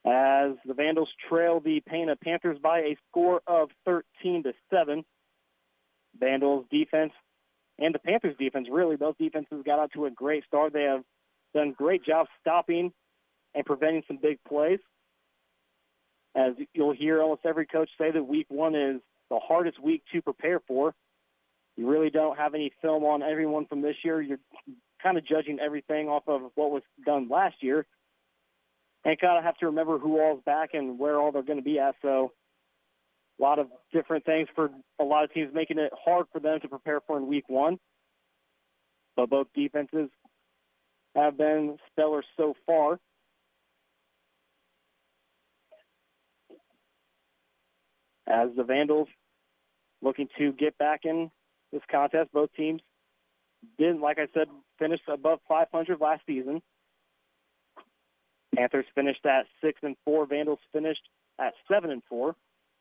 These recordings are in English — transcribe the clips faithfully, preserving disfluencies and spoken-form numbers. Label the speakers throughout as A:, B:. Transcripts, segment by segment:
A: as the Vandals trail the Pana Panthers by a score of thirteen to seven. Vandals defense and the Panthers defense, really, both defenses got out to a great start. They have done a great job stopping and preventing some big plays. As you'll hear almost every coach say that week one is the hardest week to prepare for. You really don't have any film on everyone from this year. You're kind of judging everything off of what was done last year. And kind of have to remember who all's back and where all they're going to be at. So a lot of different things for a lot of teams, making it hard for them to prepare for in week one. But both defenses have been stellar so far. As the Vandals looking to get back in this contest, both teams didn't, like I said, finish above five hundred last season. Panthers finished at six and four. Vandals finished at seven and four.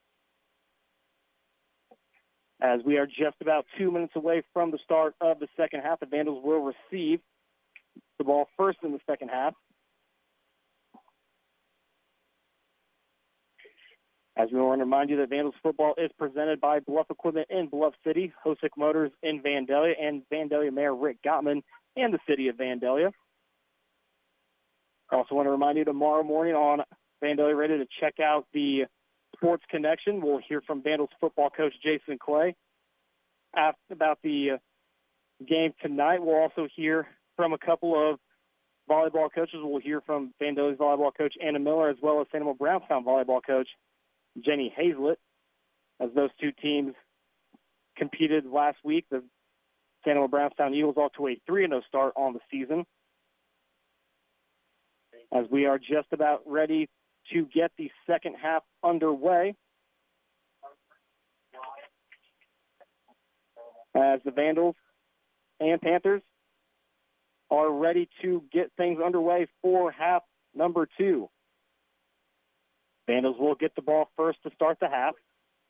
A: As we are just about two minutes away from the start of the second half, the Vandals will receive the ball first in the second half. As we want to remind you that Vandals football is presented by Bluff Equipment in Bluff City, Hosick Motors in Vandalia, and Vandalia Mayor Rick Gottman and the city of Vandalia. I also want to remind you tomorrow morning on Vandalia Radio to check out the Sports Connection. We'll hear from Vandals football coach Jason Clay about the game tonight. We'll also hear from a couple of volleyball coaches. We'll hear from Vandalia's volleyball coach Anna Miller, as well as Saint Elmo Brownstown volleyball coach Jenny Hazlett, as those two teams competed last week. The Saint Elmo Brownstown Eagles off to a three and oh start on the season. As we are just about ready to get the second half underway. As the Vandals and Panthers are ready to get things underway for half number two. Vandals will get the ball first to start the half.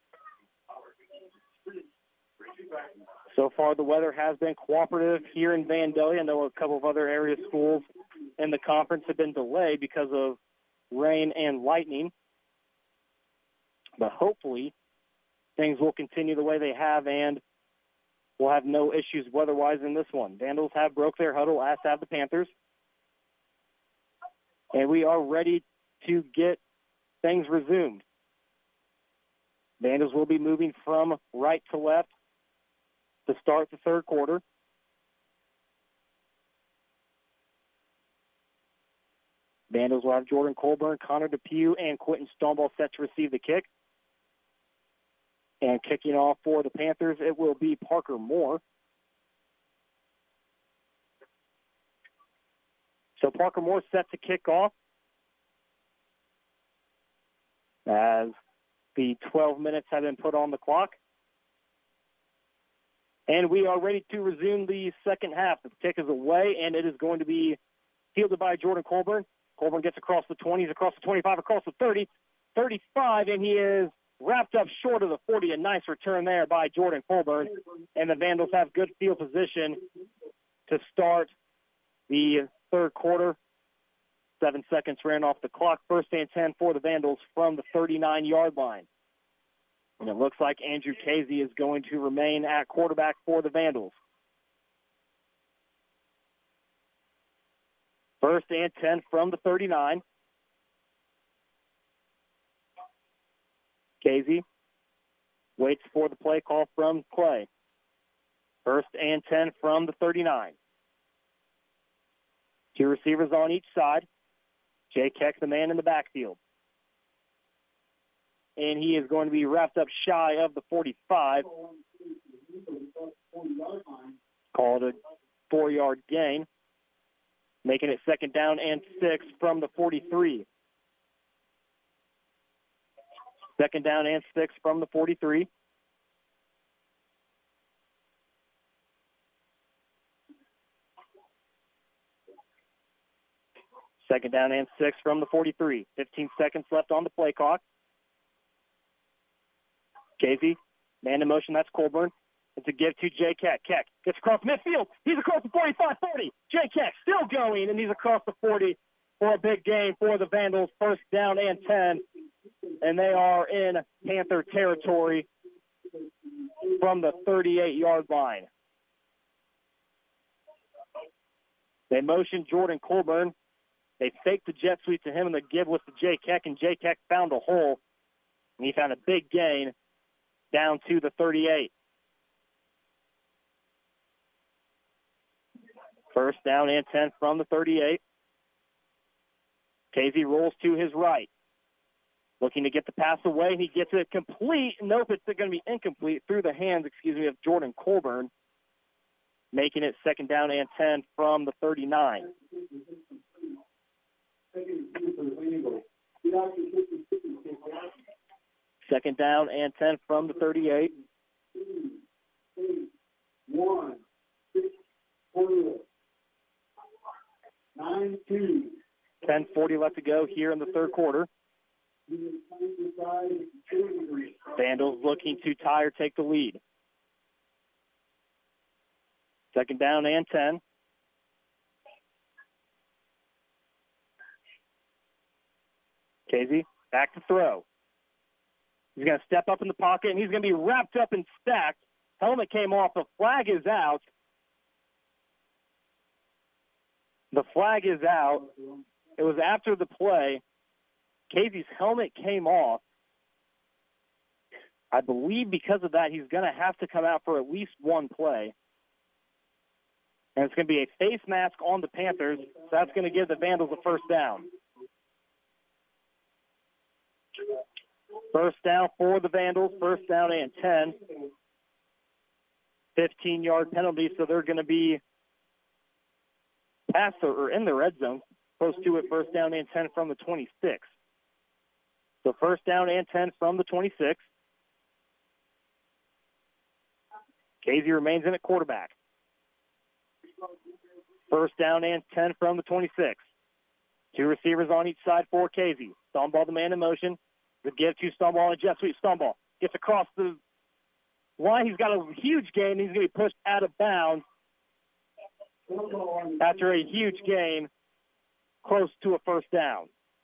A: So far, the weather has been cooperative here in Vandalia. I know a couple of other area schools in the conference have been delayed because of rain and lightning. But hopefully, things will continue the way they have, and we'll have no issues weather-wise in this one. Vandals have broke their huddle, as have the Panthers. And we are ready to get things resumed. Vandals will be moving from right to left to start the third quarter. Vandals will have Jordan Colburn, Connor Depew, and Quentin Stoneball set to receive the kick. And kicking off for the Panthers, it will be Parker Moore. So Parker Moore set to kick off as the twelve minutes have been put on the clock. And we are ready to resume the second half. The kick is away, and it is going to be fielded by Jordan Colburn. Colburn gets across the twenties, across the twenty-five, across the thirty, thirty-five, and he is wrapped up short of the forty. A nice return there by Jordan Colburn. And the Vandals have good field position to start the third quarter. Seven seconds ran off the clock. First and ten for the Vandals from the thirty-nine-yard line. And it looks like Andrew Casey is going to remain at quarterback for the Vandals. First and ten from the thirty-nine. Casey waits for the play call from Clay. First and ten from the thirty-nine. Two receivers on each side. Jay Keck, the man in the backfield. And he is going to be wrapped up shy of the forty-five. Called a four-yard gain, making it second down and six from the forty-three. Second down and six from the forty-three. Second down and six from the forty-three. fifteen seconds left on the play clock. Casey, man in motion, that's Colburn. It's a give to Jay Keck. Keck gets across midfield. He's across the forty-five forty. Jay Keck still going, and he's across the forty for a big gain for the Vandals, first down and ten. And they are in Panther territory from the thirty-eight-yard line. They motioned Jordan Colburn. They faked the jet sweep to him, and the give was to Jay Keck, and Jay Keck found a hole, and he found a big gain down to the thirty-eight. First down and ten from the thirty-eight. Casey rolls to his right, looking to get the pass away. He gets it complete. Nope, it's going to be incomplete through the hands, excuse me, of Jordan Colburn, making it second down and ten from the thirty-nine. Second down and ten from the thirty-eight.
B: One, six, four, nine, two.
A: ten forty left to go here in the third quarter. Vandals looking to tie or take the lead. Second down and ten. Casey back to throw. He's going to step up in the pocket, and he's going to be wrapped up and stacked. Helmet came off. The flag is out. The flag is out. It was after the play. Casey's helmet came off. I believe because of that, he's going to have to come out for at least one play. And it's going to be a face mask on the Panthers. So that's going to give the Vandals a first down. First down for the Vandals. First down and ten. fifteen-yard penalty, so they're going to be past or in the red zone. Close to it, first down and ten from the twenty-six. So first down and ten from the twenty-six. Casey remains in at quarterback. First down and ten from the twenty-six. Two receivers on each side for Casey. Stoneball, the man in motion. The give to Stoneball and a jet sweep. Stoneball gets across the line. He's got a huge gain. He's going to be pushed out of bounds after a huge gain, close to a first down.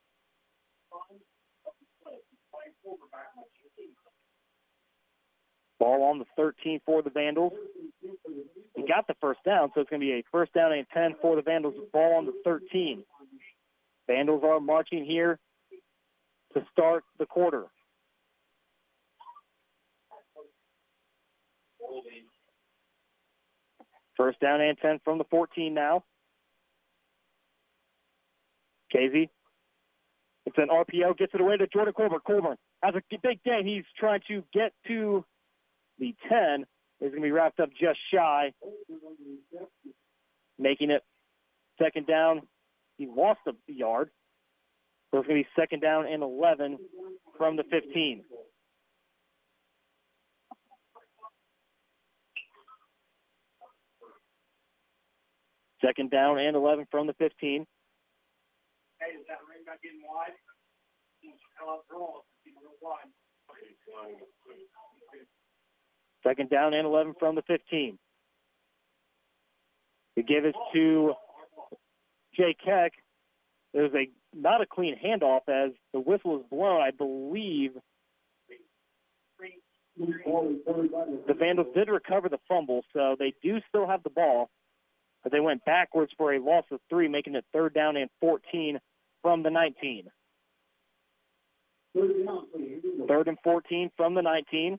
A: Ball on the thirteen for the Vandals. He got the first down, so it's going to be a first down and ten for the Vandals. Ball on the thirteen. Vandals are marching here to start the quarter. First down and ten from the fourteen now. Casey. It's an R P O, gets it away to Jordan Colburn. Colburn has a big gain. He's trying to get to the ten. He's going to be wrapped up just shy, making it second down. He lost a yard. So it's going to be second down and eleven from the fifteen. Second down and eleven from the fifteen.
B: Hey, is that ring not getting wide?
A: Second down and eleven from the fifteen. We give it to Jay Keck. There's a not a clean handoff as the whistle is blown. I believe the Vandals did recover the fumble, so they do still have the ball. But they went backwards for a loss of three, making it third down and fourteen from the nineteen. Third and fourteen from the nineteen.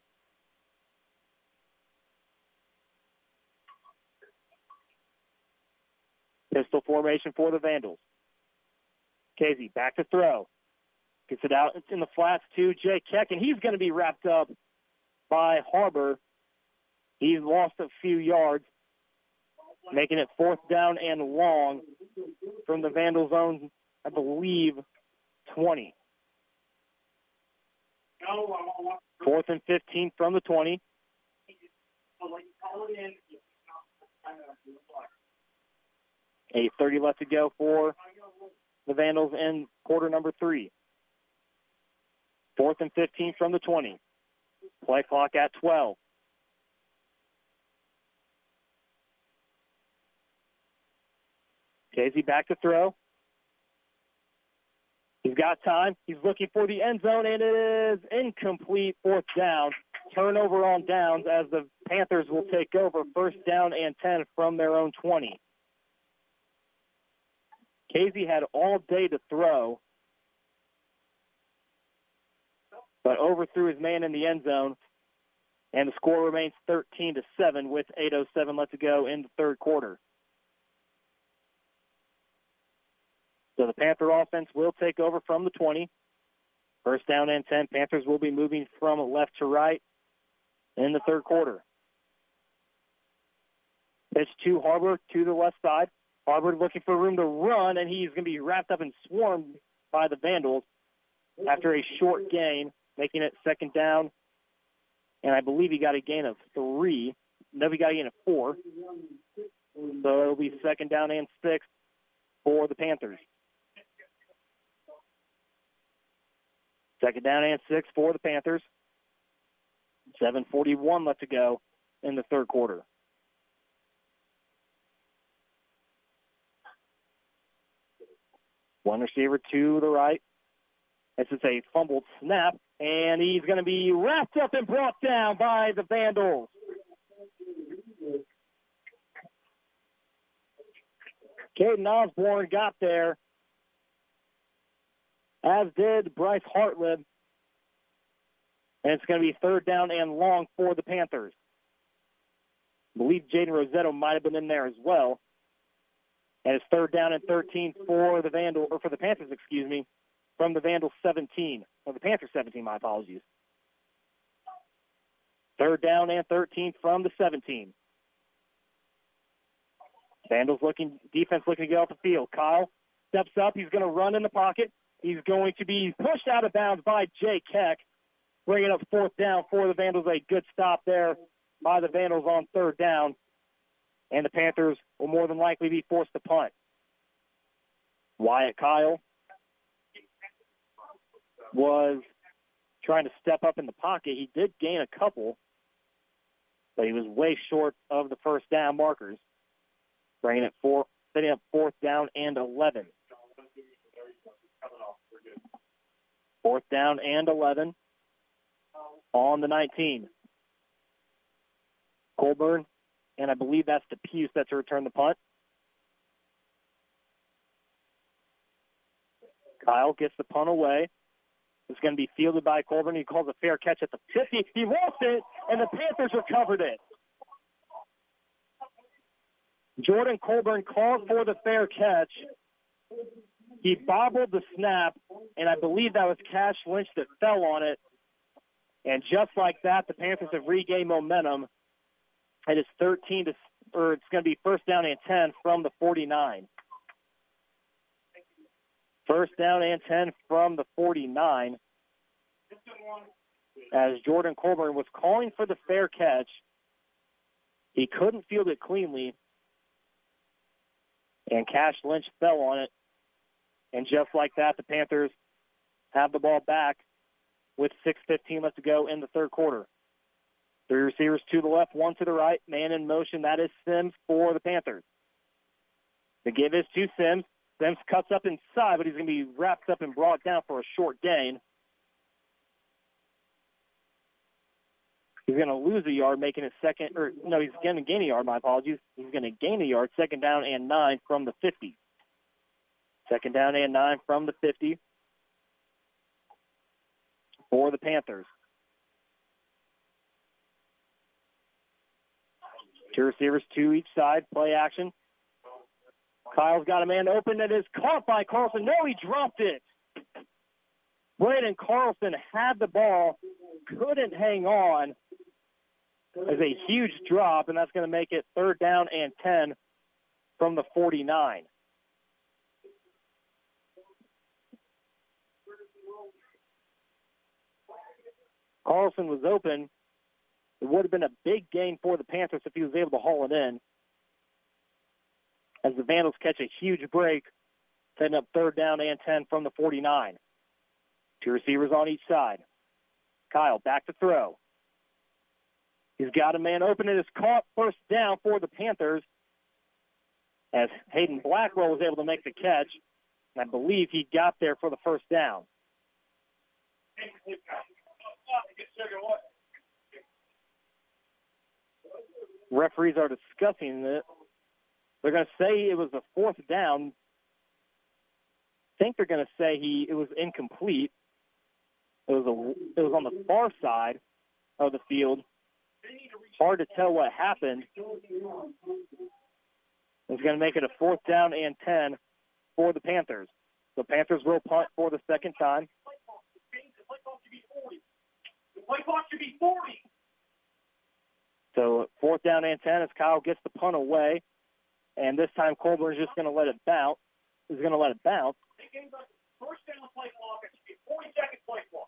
A: Pistol formation for the Vandals. Casey back to throw. Gets it out in the flats to Jay Keck, and he's going to be wrapped up by Harbor. He's lost a few yards, making it fourth down and long from the Vandals' own, I believe, twenty. Fourth and fifteen from the twenty. eight thirty left to go for the Vandals in quarter number three. Fourth and fifteen from the twenty. Play clock at twelve. Casey back to throw. He's got time. He's looking for the end zone, and it is incomplete. Fourth down. Turnover on downs as the Panthers will take over first down and ten from their own twenty. Casey had all day to throw, but overthrew his man in the end zone, and the score remains thirteen to seven with eight oh seven left to go in the third quarter. So the Panther offense will take over from the twenty. First down and ten. Panthers will be moving from left to right in the third quarter. Pitch to Harbor to the left side. Harbor looking for room to run, and he's going to be wrapped up and swarmed by the Vandals after a short gain, making it second down. And I believe he got a gain of three. No, he got a gain of four. So it'll be second down and six for the Panthers. Second down and six for the Panthers. seven forty-one left to go in the third quarter. One receiver to the right. This is a fumbled snap, and he's going to be wrapped up and brought down by the Vandals. Caden Osborne got there, as did Bryce Hartlib. And it's going to be third down and long for the Panthers. I believe Jaden Rosetto might have been in there as well. And it's third down and thirteen for the Vandal, or for the Panthers, excuse me, from the Vandals seventeen, or the Panthers seventeen, my apologies. Third down and thirteen from the seventeen. Vandals looking, defense looking to get off the field. Kyle steps up. He's going to run in the pocket. He's going to be pushed out of bounds by Jay Keck, bringing up fourth down for the Vandals. A good stop there by the Vandals on third down. And the Panthers will more than likely be forced to punt. Wyatt Kyle was trying to step up in the pocket. He did gain a couple, but he was way short of the first down markers, bringing it four, setting up fourth down and eleven. Fourth down and eleven on the nineteen. Colburn, and I believe that's DePuce that to return the punt. Kyle gets the punt away. It's going to be fielded by Colburn. He calls a fair catch at the fifty. He lost it, and the Panthers recovered it. Jordan Colburn called for the fair catch. He bobbled the snap, and I believe that was Cash Lynch that fell on it. And just like that, the Panthers have regained momentum. It is thirteen to, or it's going to be first down and ten from the forty-nine. First down and ten from the forty-nine. As Jordan Colburn was calling for the fair catch, he couldn't field it cleanly, and Cash Lynch fell on it. And just like that, the Panthers have the ball back with six fifteen left to go in the third quarter. Three receivers to the left, one to the right. Man in motion, that is Sims for the Panthers. The give is to Sims. Sims cuts up inside, but he's going to be wrapped up and brought down for a short gain. He's going to lose a yard, making it second, or no, he's going to gain a yard, my apologies. He's going to gain a yard, second down and nine from the fifty. Second down and nine from the fifty for the Panthers. Two receivers to each side, play action. Kyle's got a man open that is caught by Carlson. No, he dropped it. Brandon Carlson had the ball, couldn't hang on. It's a huge drop, and that's going to make it third down and ten from the forty-nine. Carlson was open. It would have been a big gain for the Panthers if he was able to haul it in, as the Vandals catch a huge break, setting up third down and ten from the forty-nine. Two receivers on each side. Kyle back to throw. He's got a man open. It is caught, first down for the Panthers, as Hayden Blackwell was able to make the catch. And I believe he got there for the first down. Referees are discussing it. They're going to say it was a fourth down. I think they're going to say he it was incomplete. It was a it was on the far side of the field. Hard to tell what happened. It's going to make it a fourth down and ten for the Panthers. The Panthers will punt for the second time.
B: The play clock should be forty.
A: So fourth down and ten as Kyle gets the punt away. And this time Colburn is just going to let it bounce. He's going to let it bounce.
B: First down play clock, it should be forty second play clock.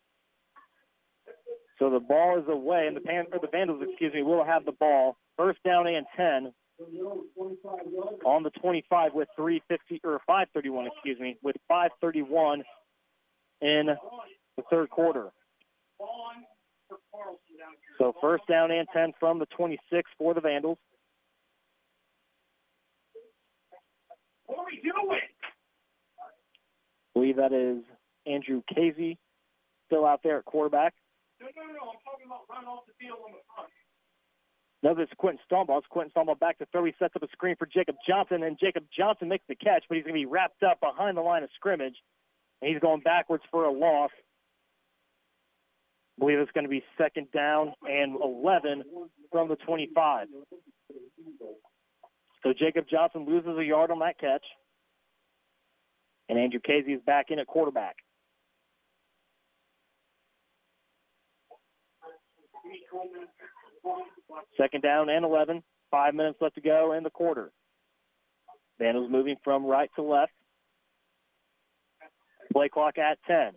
A: So the ball is away, and the Pan- or the Vandals, excuse me, will have the ball. First down and ten on the twenty-five with three fifty or five thirty-one, excuse me, with five thirty-one in the third quarter. So first down and ten from the twenty-six for the Vandals.
B: What are we doing?
A: I believe that is Andrew Casey still out there at quarterback.
B: No, no, no. I'm talking about running off the field on the front.
A: No, this is Quentin Stombaugh. It's Quentin Stombaugh back to throw. He sets up a screen for Jacob Johnson, and Jacob Johnson makes the catch, but he's going to be wrapped up behind the line of scrimmage, and he's going backwards for a loss. I believe it's going to be second down and eleven from the twenty-five. So Jacob Johnson loses a yard on that catch, and Andrew Casey is back in at quarterback. Second down and eleven. Five minutes left to go in the quarter. Vandals moving from right to left. Play clock at ten.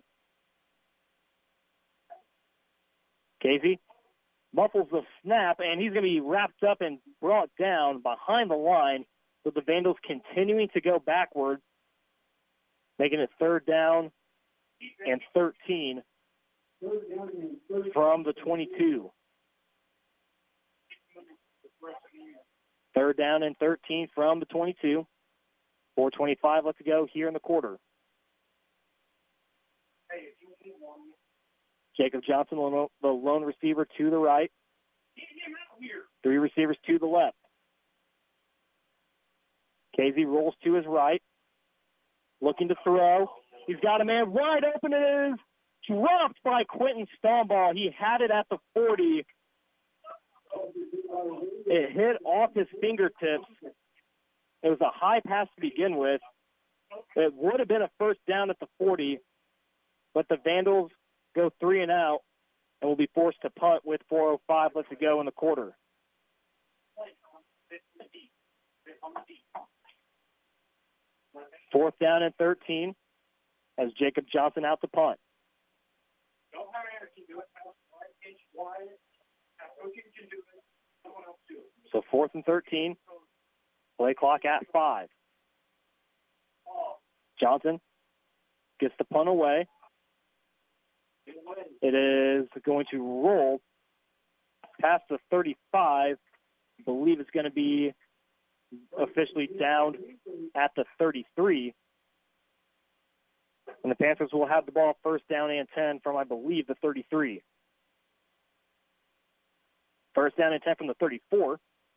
A: Casey muffles the snap, and he's going to be wrapped up and brought down behind the line with the Vandals continuing to go backwards, making it third down and thirteen from the twenty-two. Third down and thirteen from the twenty-two. four twenty-five left to go here in the quarter. Jacob Johnson, the lone receiver to the right. Three receivers to the left. Casey rolls to his right. Looking to throw. He's got a man wide open. It is dropped by Quentin Stombaugh. He had it at the forty. It hit off his fingertips. It was a high pass to begin with. It would have been a first down at the forty, but the Vandals go three and out and will be forced to punt with four oh five left to go in the quarter. Fourth down and thirteen as Jacob Johnson out to punt. So fourth and thirteen. Play clock at five. Johnson gets the punt away. It is going to roll past the thirty-five. I believe it's going to be officially down at the thirty-three. And the Panthers will have the ball first down and ten from, I believe, the thirty-three. First down and ten from the thirty-four.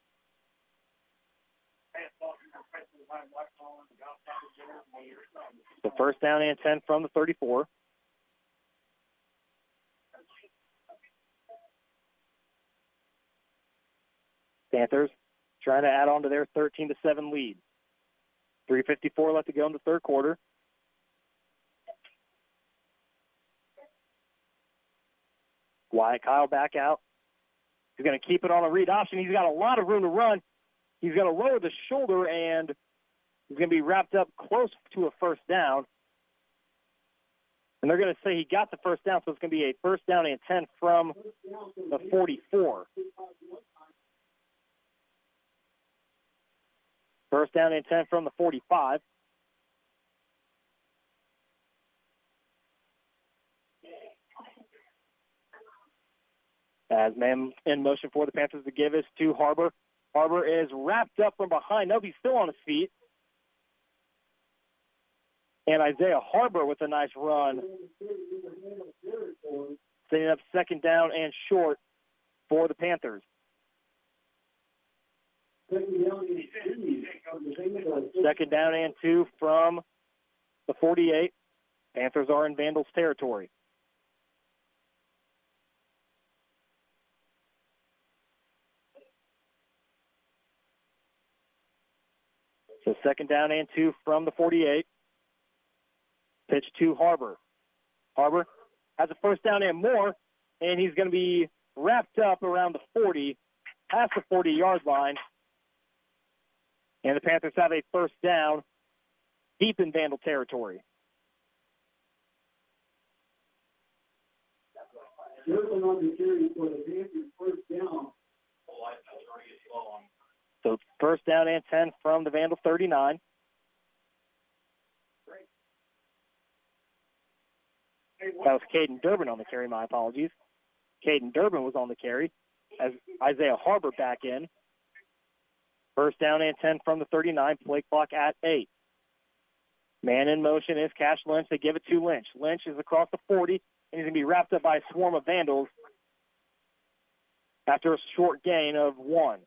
A: So first down and ten from the thirty-four. Panthers trying to add on to their thirteen to seven lead. three fifty-four left to go in the third quarter. Wyatt Kyle back out. He's going to keep it on a read option. He's got a lot of room to run. He's going to lower the shoulder, and he's going to be wrapped up close to a first down. And they're going to say he got the first down, so it's going to be a first down and ten from the forty-four. First down and ten from the forty-five. As man in motion for the Panthers to give us to Harbor. Harbor is wrapped up from behind. No, he's still on his feet. And Isaiah Harbor with a nice run. Setting up second down and short for the Panthers. Second down and two from the forty-eight. Panthers are in Vandals territory. So second down and two from the forty-eight. Pitch to Harbor. Harbor has a first down and more, and he's going to be wrapped up around the forty, past the forty-yard line. And the Panthers have a first down deep in Vandal territory. So first down and ten from the Vandal thirty-nine. That was Caden Durbin on the carry, my apologies. Caden Durbin was on the carry as Isaiah Harbor back in. First down and ten from the thirty-nine, play clock at eight. Man in motion is Cash Lynch. They give it to Lynch. Lynch is across the forty, and he's going to be wrapped up by a swarm of Vandals after a short gain of one.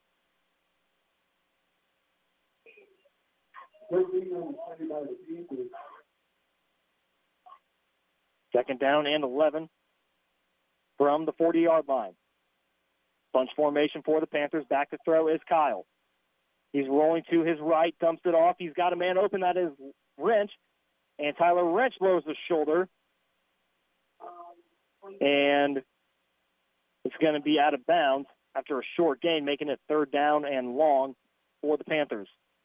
A: Second down and eleven from the forty-yard line. Bunch formation for the Panthers. Back to throw is Kyle. He's rolling to his right, dumps it off. He's got a man open. That is Wrench. And Tyler Wrench lowers the shoulder. And it's going to be out of bounds after a short gain, making it third down and long for the Panthers.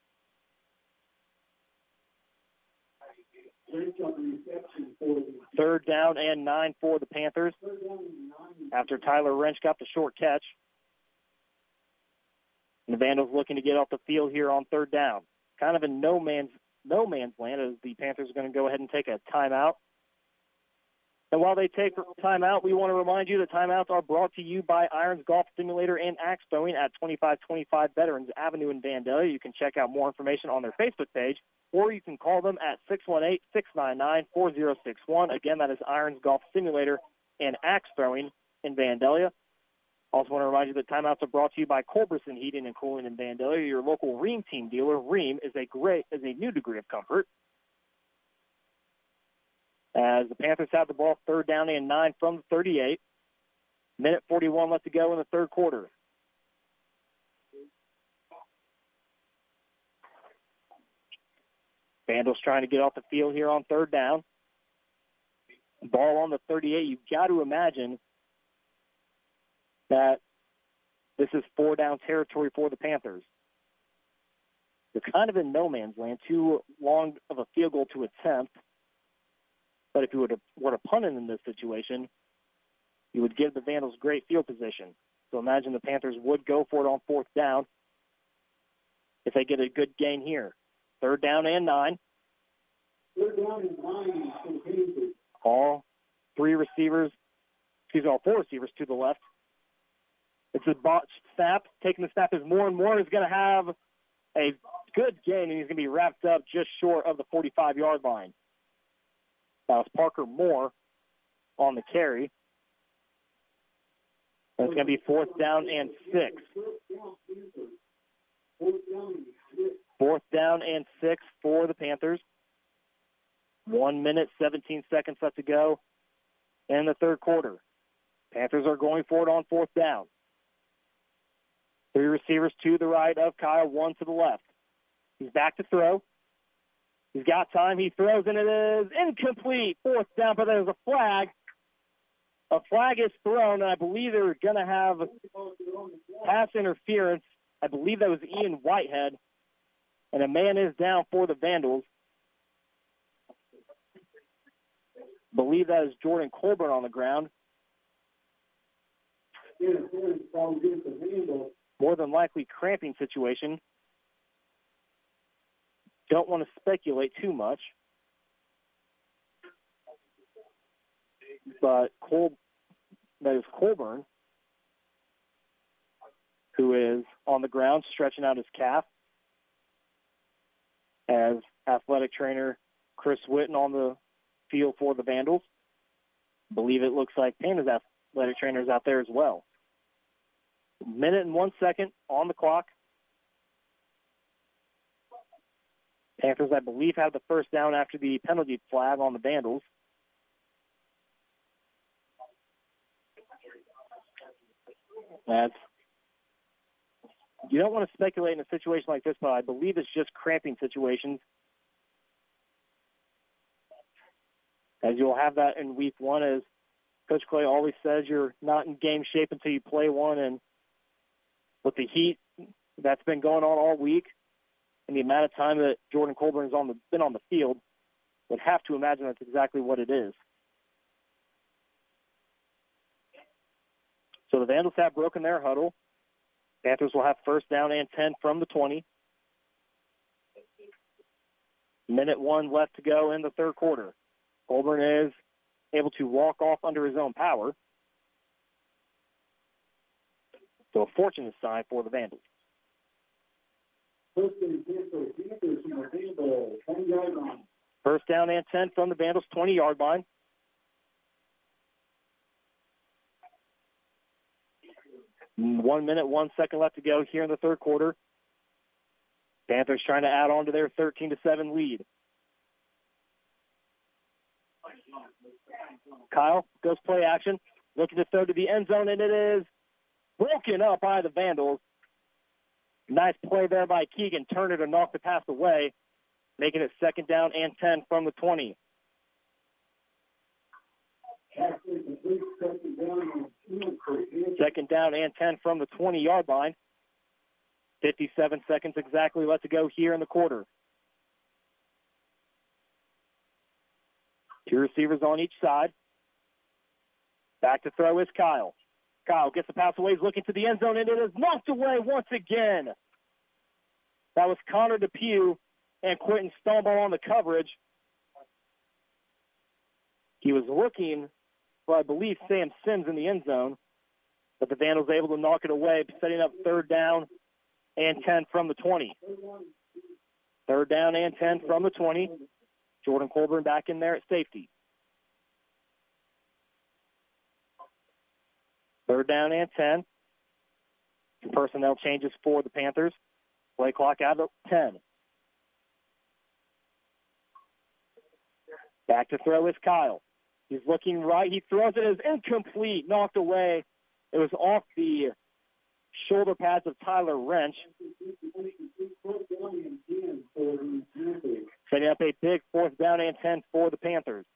A: Third down and nine for the Panthers after Tyler Wrench got the short catch. And the Vandals looking to get off the field here on third down. Kind of in no man's no man's land as the Panthers are going to go ahead and take a timeout. And while they take timeout, we want to remind you that timeouts are brought to you by Irons Golf Simulator and Axe Throwing at twenty-five twenty-five Veterans Avenue in Vandalia. You can check out more information on their Facebook page, or you can call them at six one eight, six nine nine, four zero six one. Again, that is Irons Golf Simulator and Axe Throwing in Vandalia. Also want to remind you that timeouts are brought to you by Culberson Heating and Cooling in Vandalia, your local Rheem team dealer. Rheem is a great, is a new degree of comfort. As the Panthers have the ball, third down and nine from the thirty-eight. Minute forty-one left to go in the third quarter. Vandals trying to get off the field here on third down. Ball on the thirty-eight. You've got to imagine that this is four down territory for the Panthers. They're kind of in no man's land, too long of a field goal to attempt. But if you were to, were to punt it in this situation, you would give the Vandals great field position. So imagine the Panthers would go for it on fourth down if they get a good gain here. Third down and nine.
C: Third down and nine.
A: All three receivers, excuse me, all four receivers to the left. It's a botched snap. Taking the snap is more and more is going to have a good gain, and he's going to be wrapped up just short of the forty-five-yard line. That was Parker Moore on the carry. And it's going to be fourth down and six. Fourth down and six for the Panthers. One minute, seventeen seconds left to go in the third quarter. Panthers are going for it on fourth down. Three receivers to the right of Kyle, one to the left. He's back to throw. He's got time. He throws, and it is incomplete. Fourth down, but there's a flag. A flag is thrown, and I believe they're going to have pass interference. I believe that was Ian Whitehead, and a man is down for the Vandals. I believe that is Jordan Colburn on the ground. More than likely cramping situation. Don't want to speculate too much. But Col- that is Colburn, who is on the ground stretching out his calf, as athletic trainer Chris Witten on the field for the Vandals. I believe it looks like Panda's athletic trainers out there as well. Minute and one second on the clock. Panthers, I believe, have the first down after the penalty flag on the Vandals. That's, you don't want to speculate in a situation like this, but I believe it's just cramping situations. As you'll have that in week one, as Coach Clay always says, you're not in game shape until you play one, and with the heat that's been going on all week and the amount of time that Jordan Colburn's on the, been on the field, would have to imagine that's exactly what it is. So the Vandals have broken their huddle. Panthers will have first down and ten from the twenty. Minute one left to go in the third quarter. Colburn is able to walk off under his own power. So a fortunate sign for the Vandals. First down and ten from the Vandals, twenty-yard line. One minute, one second left to go here in the third quarter. Panthers trying to add on to their thirteen to seven lead. Kyle goes play action, looking to throw to the end zone, and it is broken up by the Vandals. Nice play there by Keegan Turner to knock the pass away, making it second down and ten from the twenty. Second down and ten from the twenty-yard line. fifty-seven seconds exactly left to go here in the quarter. Two receivers on each side. Back to throw is Kyle. Kyle gets the pass away. He's looking to the end zone, and it is knocked away once again. That was Connor Depew and Quentin Stumble on the coverage. He was looking for, I believe, Sam Sims in the end zone, but the Vandals able to knock it away, setting up third down and ten from the twenty. Third down and ten from the twenty. Jordan Colburn back in there at safety. Third down and ten. Some personnel changes for the Panthers. Play clock out of ten. Back to throw is Kyle. He's looking right. He throws it as incomplete, knocked away. It was off the shoulder pads of Tyler Wrench. Setting up a big fourth down and ten for the Panthers.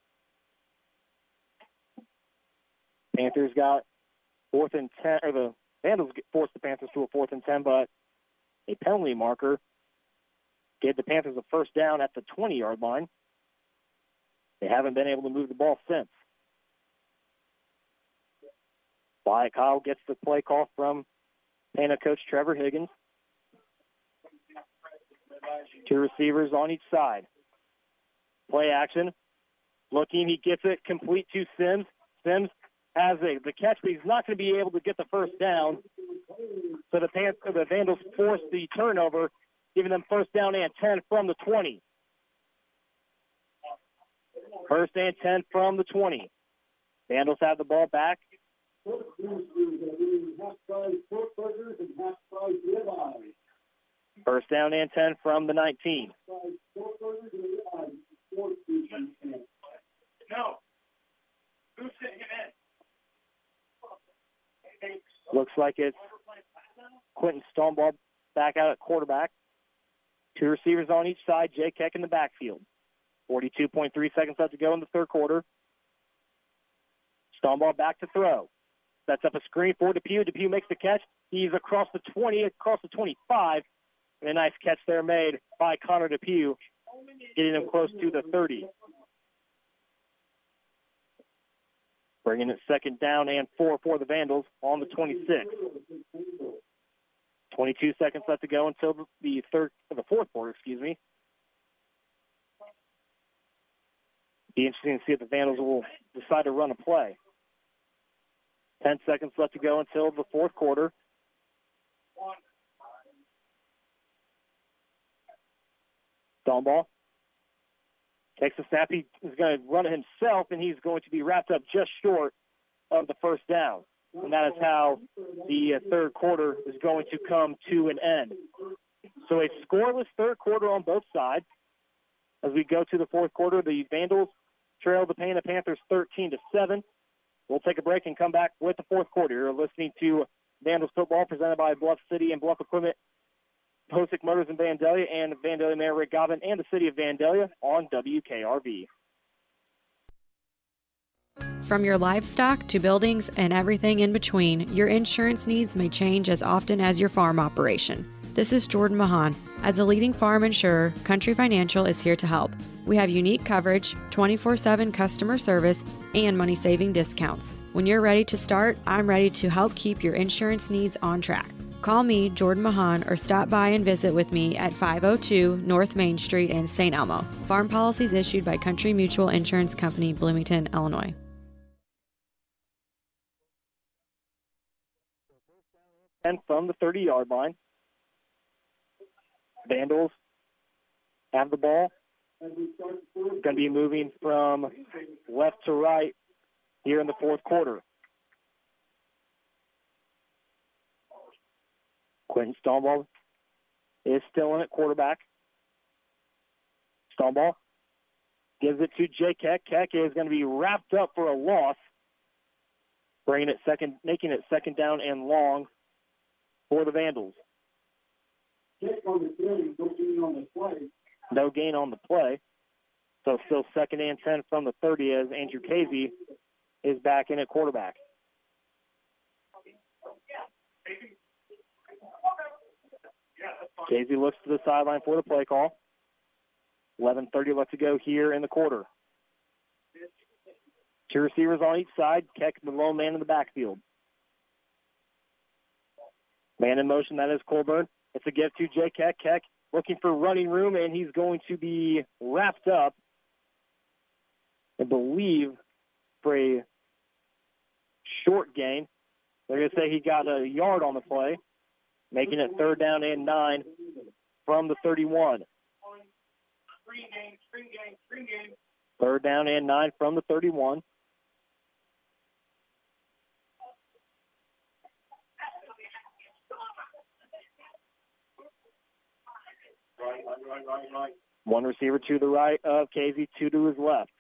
A: Panthers got fourth and ten, or the Vandals forced the Panthers to a fourth and ten, but a penalty marker gave the Panthers a first down at the twenty-yard line. They haven't been able to move the ball since. Wyatt Kyle gets the play call from Pana coach Trevor Higgins. Two receivers on each side. Play action. Looking, he gets it complete to Sims. Sims has a, the catch, but he's not going to be able to get the first down. So the, Pan, the Vandals force the turnover, giving them first down and ten from the twenty. First and ten from the twenty. Vandals have the ball back. First down and ten from the nineteen.
B: No. Who's sitting him in?
A: Looks like it's Quentin Stoneball back out at quarterback. Two receivers on each side. Jay Keck in the backfield. forty-two point three seconds left to go in the third quarter. Stoneball back to throw. Sets up a screen for Depew. Depew makes the catch. He's across the twenty, across the twenty-five. And a nice catch there made by Connor Depew, getting him close to the thirty. Bringing it second down and four for the Vandals on the twenty-six. twenty-two seconds left to go until the third, the fourth quarter, excuse me. Be interesting to see if the Vandals will decide to run a play. Ten seconds left to go until the fourth quarter. Stoneball Takes the snap. He is going to run it himself, and he's going to be wrapped up just short of the first down. And that is how the uh, third quarter is going to come to an end. So a scoreless third quarter on both sides. As we go to the fourth quarter, the Vandals trail the Pana Panthers thirteen to seven. We'll take a break and come back with the fourth quarter. You're listening to Vandals football presented by Bluff City and Bluff Equipment, Posick Motors in Vandalia, and Vandalia Mayor Rick Gobbin and the City of Vandalia on W K R V.
D: From your livestock to buildings and everything in between, your insurance needs may change as often as your farm operation. This is Jordan Mahan. As a leading farm insurer, Country Financial is here to help. We have unique coverage, twenty-four seven customer service, and money-saving discounts. When you're ready to start, I'm ready to help keep your insurance needs on track. Call me, Jordan Mahan, or stop by and visit with me at five oh two North Main Street in Saint Elmo. Farm policies issued by Country Mutual Insurance Company, Bloomington, Illinois.
A: And from the thirty-yard line, Vandals have the ball. Going to be moving from left to right here in the fourth quarter. Quentin Stoneball is still in at quarterback. Stoneball gives it to Jay Keck. Keck is going to be wrapped up for a loss, bringing it second, making it second down and long for the Vandals. No gain on the play. So still second and ten from the thirty as Andrew Casey is back in at quarterback. Casey looks to the sideline for the play call. eleven thirty left to go here in the quarter. Two receivers on each side. Keck, the lone man in the backfield. Man in motion, that is Colburn. It's a give to Jay Keck. Keck looking for running room, and he's going to be wrapped up, I believe, for a short gain. They're going to say he got a yard on the play, making it third down and nine from the thirty-one. Third down and nine from the thirty-one.
B: Right, right, right, right.
A: One receiver to the right of Casey, two to his left.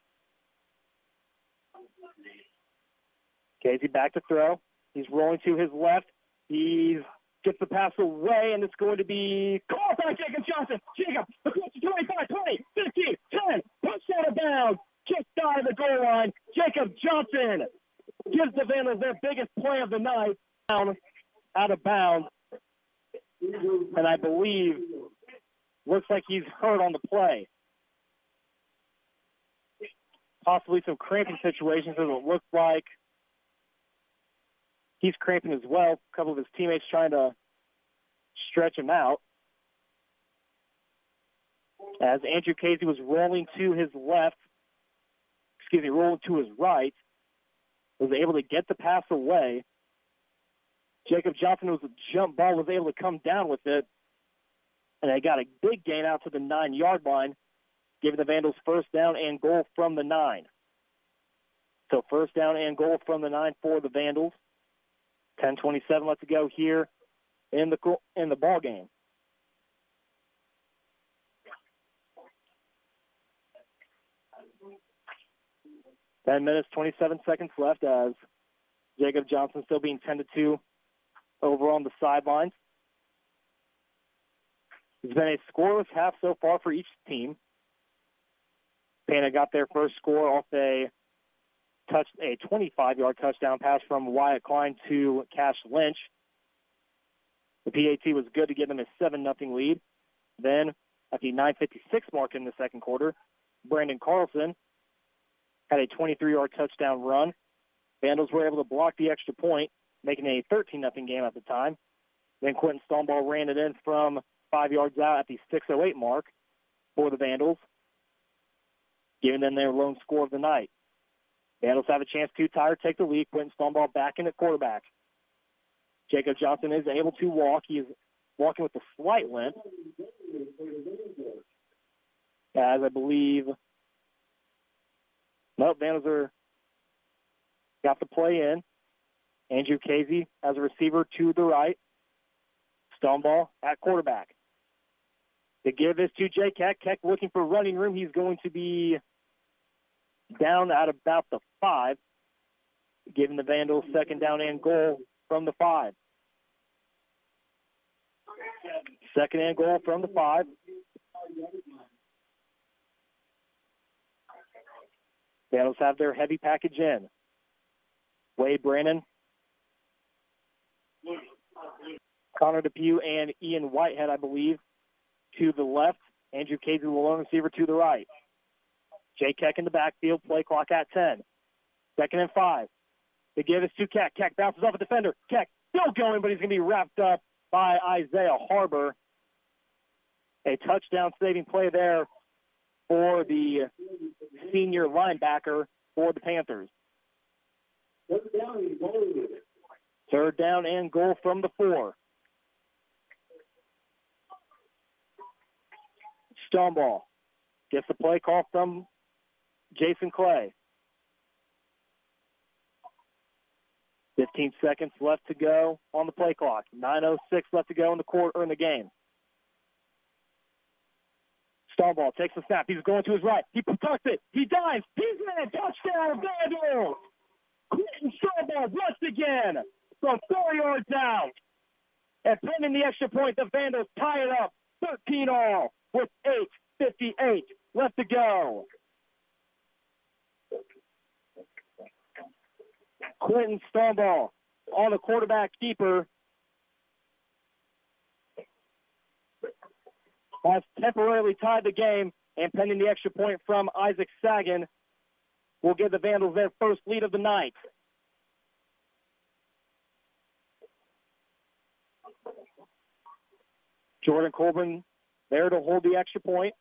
A: Casey back to throw. He's rolling to his left. He gets the pass away, and it's going to be caught by Jacob Johnson. Jacob, across the twenty-five, twenty, fifteen, ten, pushed out of bounds, just out of the goal line. Jacob Johnson gives the Vandals their biggest play of the night, down out of bounds. And I believe looks like he's hurt on the play. Possibly some cramping situations, as it looks like he's cramping as well. A couple of his teammates trying to stretch him out. As Andrew Casey was rolling to his left, excuse me, rolling to his right, was able to get the pass away. Jacob Johnson was a jump ball, was able to come down with it, and they got a big gain out to the nine-yard line, giving the Vandals first down and goal from the nine. So first down and goal from the nine for the Vandals. ten twenty-seven left to go here in the in the ball game. ten minutes, twenty-seven seconds left as Jacob Johnson still being ten to two over on the sidelines. It's been a scoreless half so far for each team. Pana got their first score off a touch, a twenty-five-yard touchdown pass from Wyatt Klein to Cash Lynch. The P A T was good to give them a seven nothing lead. Then, at the nine fifty-six mark in the second quarter, Brandon Carlson had a twenty-three-yard touchdown run. Vandals were able to block the extra point, making it a thirteen nothing game at the time. Then Quentin Stoneball ran it in from five yards out at the six oh eight mark for the Vandals, giving them their lone score of the night. Vandals have a chance to tie or take the lead. Quentin Stoneball back in at quarterback. Jacob Johnson is able to walk. He is walking with a slight limp, as I believe Nope, Vandals are got the play in. Andrew Casey as a receiver to the right. Stoneball at quarterback. The give is to Jay Keck. Keck looking for running room. He's going to be down at about the five, giving the Vandals second down and goal from the five. Second and goal from the five. Vandals have their heavy package in. Wade Brannon, Connor Depew, and Ian Whitehead, I believe, to the left. Andrew Casey, the lone receiver, to the right. Jay Keck in the backfield, play clock at ten. Second and five. The give is to Keck. Keck bounces off a defender. Keck still going, but he's going to be wrapped up by Isaiah Harbor. A touchdown saving play there for the senior linebacker for the Panthers. Third down and goal from the four. Stoneball gets the play call from Jason Clay. fifteen seconds left to go on the play clock. nine oh six left to go in the quarter or in the game. Stoneball takes the snap. He's going to his right. He protects it. He dives. He's in. Touchdown, Vandals. Quentin Stoneball once again from four yards out. And pending the extra point, the Vandals tie it up thirteen all with eight fifty-eight left to go. Quentin Stoneball on the quarterback keeper has temporarily tied the game, and pending the extra point from Isaac Sagan will give the Vandals their first lead of the night. Jordan Colburn there to hold the extra point.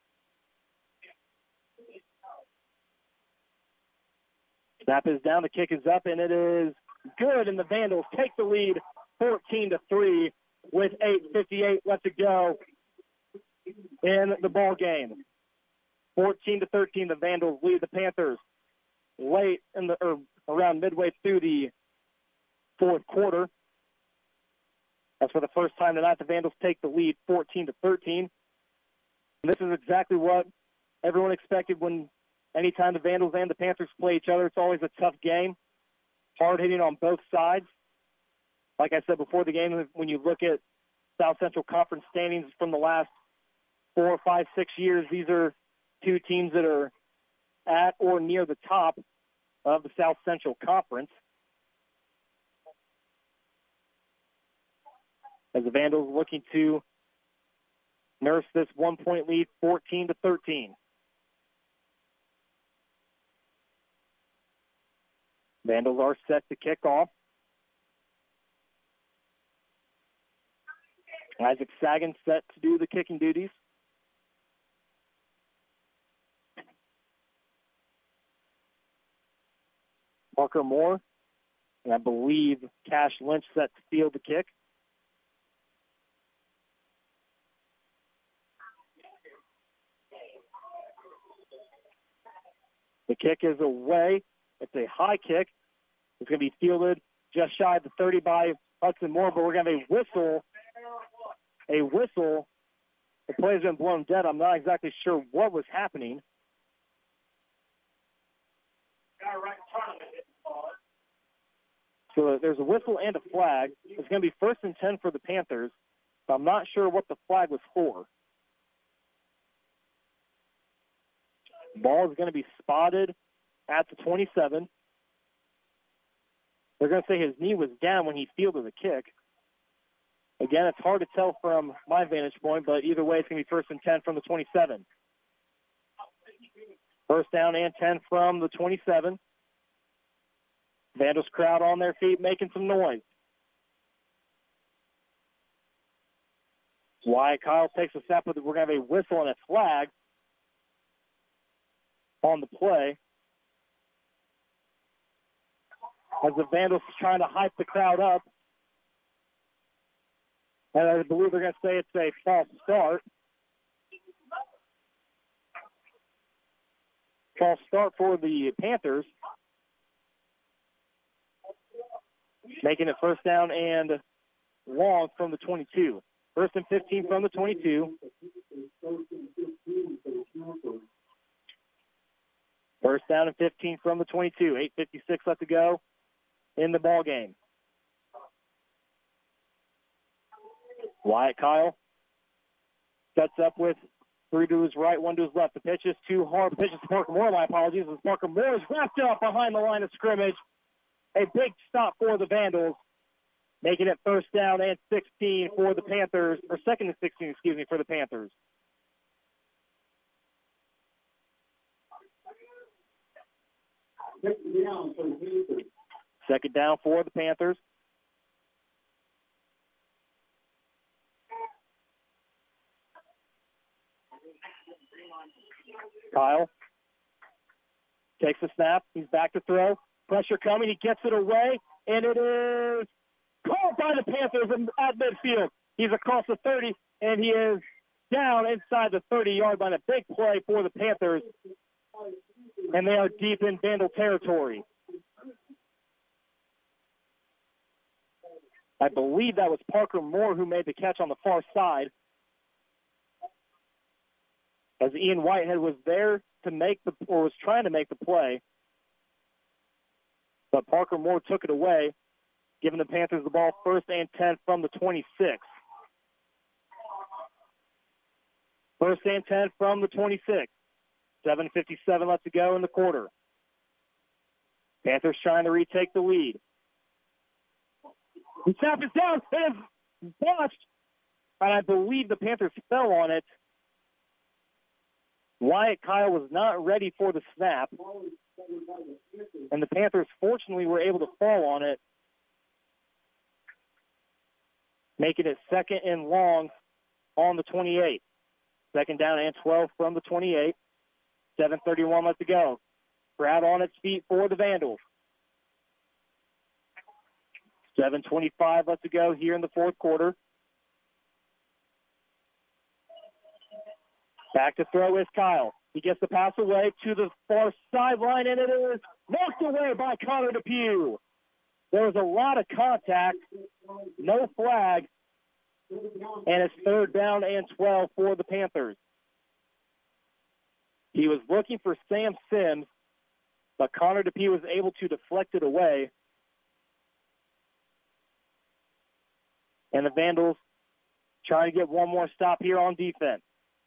A: Snap is down, the kick is up, and it is good, and the Vandals take the lead fourteen to three with eight fifty-eight left to go in the ball game. fourteen to thirteen, the Vandals lead the Panthers late in the or around midway through the fourth quarter. That's for the first time tonight. The Vandals take the lead fourteen to thirteen. And this is exactly what everyone expected when anytime the Vandals and the Panthers play each other. It's always a tough game, hard hitting on both sides. Like I said before the game, when you look at South Central Conference standings from the last four, five, six years, these are two teams that are at or near the top of the South Central Conference. As the Vandals looking to nurse this one-point lead, fourteen to thirteen. Vandals are set to kick off. Isaac Sagan set to do the kicking duties. Parker Moore, and I believe Cash Lynch set to field the kick. The kick is away. It's a high kick. It's going to be fielded just shy of the thirty by Hudson Moore, but we're going to have a whistle. A whistle. The play has been blown dead. I'm not exactly sure what was happening. So there's a whistle and a flag. It's going to be first and ten for the Panthers. So I'm not sure what the flag was for. Ball is going to be spotted at the twenty-seven. They're going to say his knee was down when he fielded the kick. Again, it's hard to tell from my vantage point, but either way, it's going to be first and ten from the twenty-seven. First down and ten from the twenty-seven. Vandals crowd on their feet making some noise. Wyatt Kyle takes a step with it. We're going to have a whistle and a flag on the play, as the Vandals trying to hype the crowd up. And I believe they're going to say it's a false start. false start for the Panthers, making it first down and long from the twenty-two. First and fifteen from the twenty-two. First down and fifteen from the twenty-two. eight fifty-six left to go in the ball game. Wyatt Kyle sets up with three to his right, one to his left. The pitch is too hard. The pitch is to Parker Moore. My apologies. As Parker Moore is wrapped up behind the line of scrimmage. A big stop for the Vandals, making it first down and sixteen for the Panthers, or second and sixteen, excuse me, for the Panthers. Second down for the Panthers. Kyle takes the snap. He's back to throw. Pressure coming. He gets it away, and it is called by the Panthers at midfield. He's across the thirty, and he is down inside the thirty-yard line. A big play for the Panthers, and they are deep in Vandal territory. I believe that was Parker Moore who made the catch on the far side, as Ian Whitehead was there to make the, or was trying to make the play, but Parker Moore took it away, giving the Panthers the ball first and ten from the twenty-six. First and ten from the twenty-six. seven fifty-seven left to go in the quarter. Panthers trying to retake the lead. The snap is down. It is botched, and I believe the Panthers fell on it. Wyatt Kyle was not ready for the snap, and the Panthers fortunately were able to fall on it, making it second and long on the twenty-eight. Second down and twelve from the twenty-eight. seven thirty-one left to go. Crowd on its feet for the Vandals. seven twenty-five left to go here in the fourth quarter. Back to throw is Kyle. He gets the pass away to the far sideline, and it is knocked away by Connor Depew. There was a lot of contact, no flag, and it's third down and twelve for the Panthers. He was looking for Sam Sims, but Connor Depew was able to deflect it away. And the Vandals trying to get one more stop here on defense.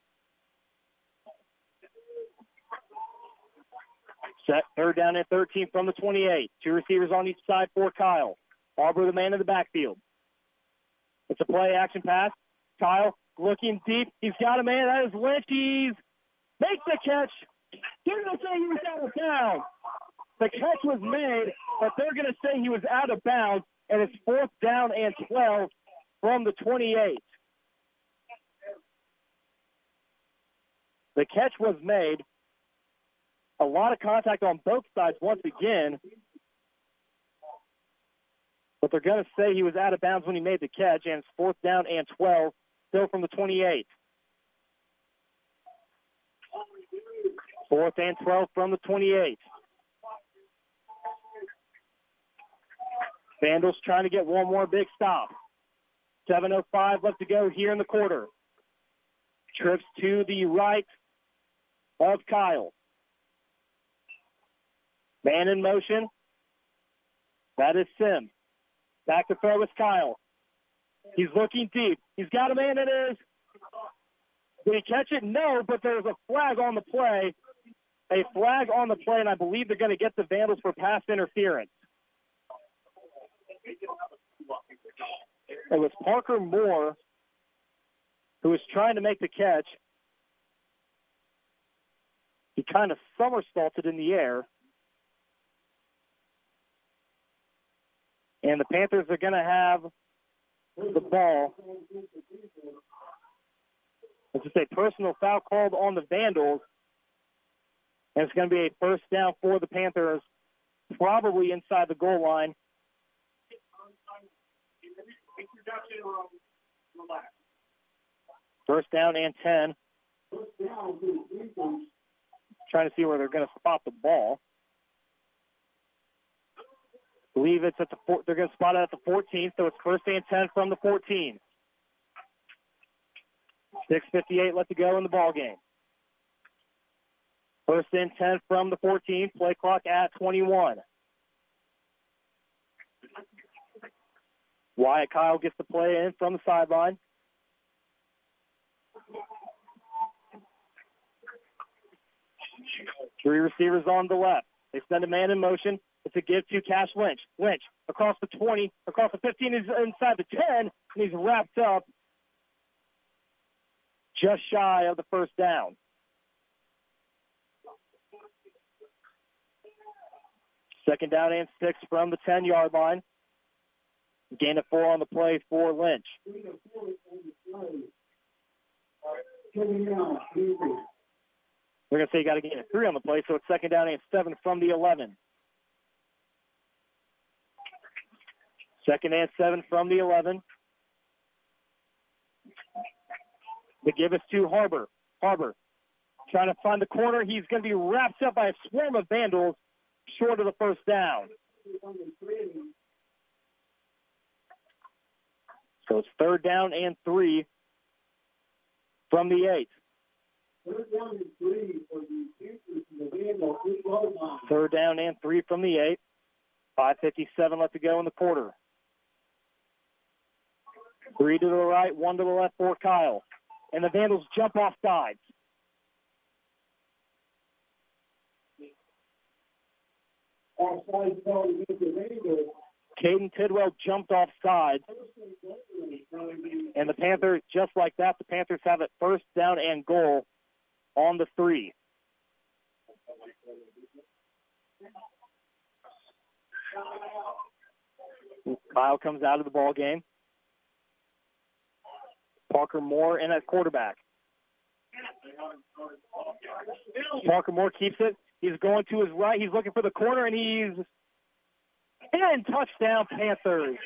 A: Set third down and thirteen from the twenty-eight. Two receivers on each side for Kyle. Arbor, the man in the backfield. It's a play action pass. Kyle looking deep. He's got a man. That is Lynch. He's makes the catch. They're going to say he was out of bounds. The catch was made, but they're going to say he was out of bounds, and it's fourth down and twelve from the twenty-eight. The catch was made. A lot of contact on both sides once again, but they're going to say he was out of bounds when he made the catch, and it's fourth down and twelve, still from the twenty-eight. Fourth and twelve from the twenty-eight. Vandals trying to get one more big stop. seven oh five left to go here in the quarter. Trips to the right of Kyle. Man in motion. That is Sims. Back to throw is Kyle. He's looking deep. He's got a man. It is. Did he catch it? No, but there's a flag on the play. A flag on the play, and I believe they're going to get the Vandals for pass interference. It was Parker Moore who was trying to make the catch. He kind of somersaulted in the air. And the Panthers are going to have the ball. It's just a personal foul called on the Vandals. And it's going to be a first down for the Panthers, probably inside the goal line. First down and ten. trying to see where they're going to spot the ball. Believe it's at the four, they're going to spot it at the fourteen, so it's first and ten from the fourteen. six fifty-eight left to go in the ball game. First and ten from the fourteen, play clock at twenty-one. Wyatt Kyle gets the play in from the sideline. Three receivers on the left. They send a man in motion. It's a give to Cash Lynch. Lynch across the twenty, across the fifteen, is inside the ten, and he's wrapped up just shy of the first down. Second down and six from the ten-yard line. Gain of four on the play for Lynch. We're going to say you got to gain a three on the play, so it's second down and seven from the eleven. Second and seven from the eleven. The give is to Harbor. Harbor trying to find the corner. He's going to be wrapped up by a swarm of Vandals short of the first down. So it's third down and three from the eight.
C: Third down and three for the Panthers in the Vandal three-yard line.
A: Third down and three from the eight. five fifty-seven left to go in the quarter. Three to the right, one to the left for Kyle. And the Vandals jump off sides.
C: Offside call against the Vandals.
A: Caden Tidwell jumped off sides. And the Panthers, just like that, the Panthers have it first down and goal on the three. Kyle comes out of the ball game. Parker Moore in at quarterback. Parker Moore keeps it. He's going to his right. He's looking for the corner, and he's in. Touchdown, Panthers.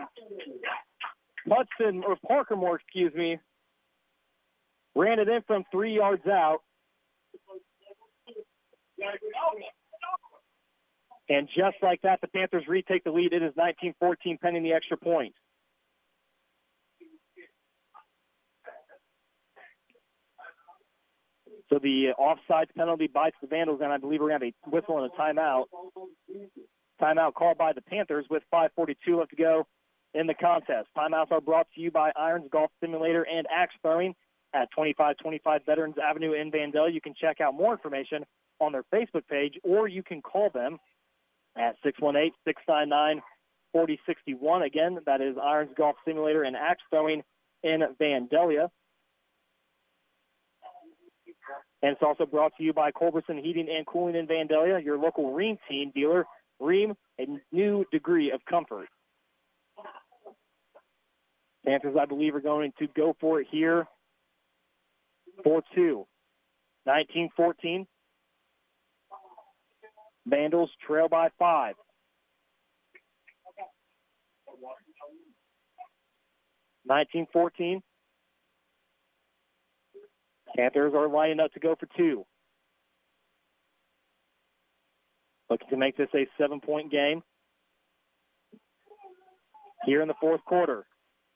A: Hudson, or Parker Moore, excuse me, ran it in from three yards out. And just like that, the Panthers retake the lead. It is nineteen fourteen pending the extra point. So the offside penalty bites the Vandals, and I believe we're going to have a whistle and a timeout. Timeout called by the Panthers with five forty-two left to go in the contest. Timeouts are brought to you by Irons Golf Simulator and Axe Throwing at twenty-five twenty-five Veterans Avenue in Vandalia. You can check out more information on their Facebook page, or you can call them at six one eight, six nine nine, four zero six one. Again, that is Irons Golf Simulator and Axe Throwing in Vandalia. And it's also brought to you by Culberson Heating and Cooling in Vandalia, your local Rheem team dealer. Rheem, a new degree of comfort. Panthers, I believe, are going to go for it here. four two. nineteen fourteen. Vandals trail by five. nineteen fourteen. Panthers are lining up to go for two. Looking to make this a seven-point game here in the fourth quarter.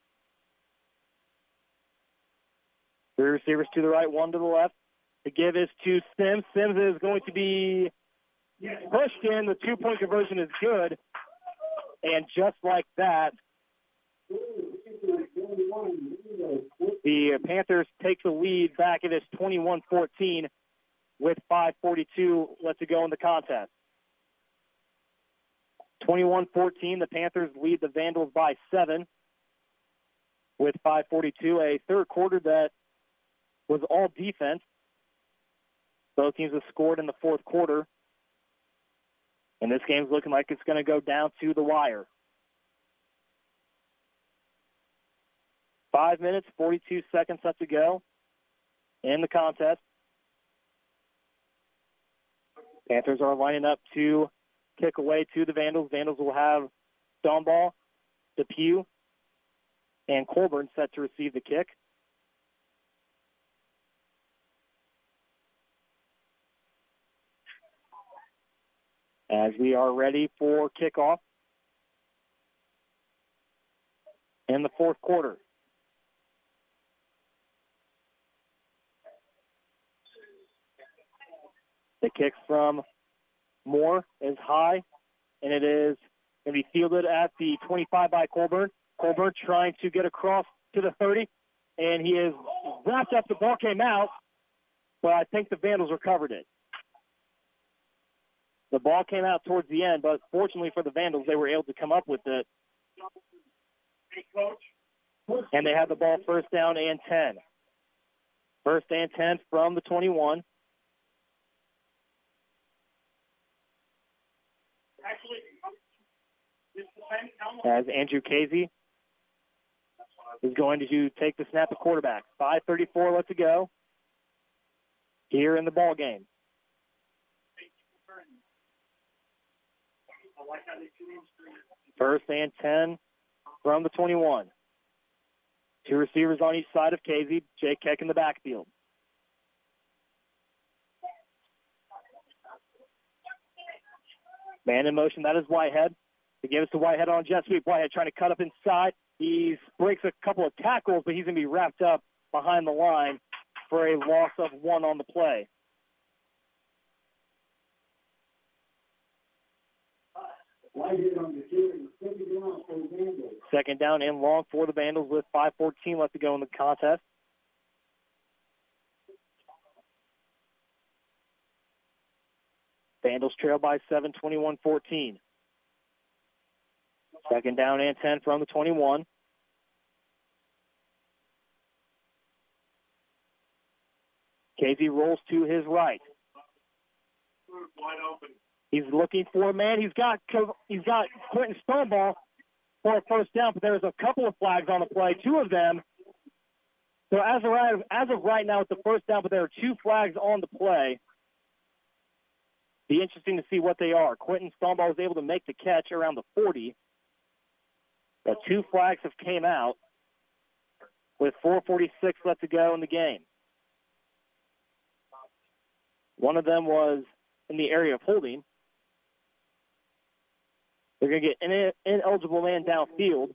A: Three receivers to the right, one to the left. The give is to Sims. Sims is going to be pushed in. The two-point conversion is good. And just like that, the Panthers take the lead back. It is twenty-one fourteen with five forty-two left to go in the contest. twenty-one fourteen, the Panthers lead the Vandals by seven with five forty-two. A third quarter that was all defense. Both teams have scored in the fourth quarter. And this game's looking like it's going to go down to the wire. Five minutes, forty-two seconds left to go in the contest. Panthers are lining up to kick away to the Vandals. Vandals will have Stoneball, Depew, and Colburn set to receive the kick. as we are ready for kickoff in the fourth quarter. The kick from Moore is high, and it is going to be fielded at the twenty-five by Colburn. Colburn trying to get across to the thirty, and he is wrapped up. The ball came out, but I think the Vandals recovered it. The ball came out towards the end, but fortunately for the Vandals, they were able to come up with it. And they have the ball first down and ten. First and ten from the twenty-one. As Andrew Casey is going to take the snap at quarterback. five thirty-four left to go here in the ball game. First and ten from the twenty-one. Two receivers on each side of Casey. Jake Keck in the backfield. Man in motion, that is Whitehead. He gives to Whitehead on jet sweep. Whitehead trying to cut up inside. He breaks a couple of tackles, but he's going to be wrapped up behind the line for a loss of one on the play. Second down and long for the Vandals with five fourteen left to go in the contest. Vandals trail by seven, twenty-one fourteen. Second down and ten from the twenty-one. Casey rolls to his right.
B: Wide open.
A: He's looking for a man. He's got he's got Quentin Stoneball for a first down, but there's a couple of flags on the play, two of them. So as of right, as of right now, it's the first down, but there are two flags on the play. Be interesting to see what they are. Quentin Stoneball was able to make the catch around the forty. But two flags have came out with four forty-six left to go in the game. One of them was in the area of holding. They're going to get an ineligible man downfield.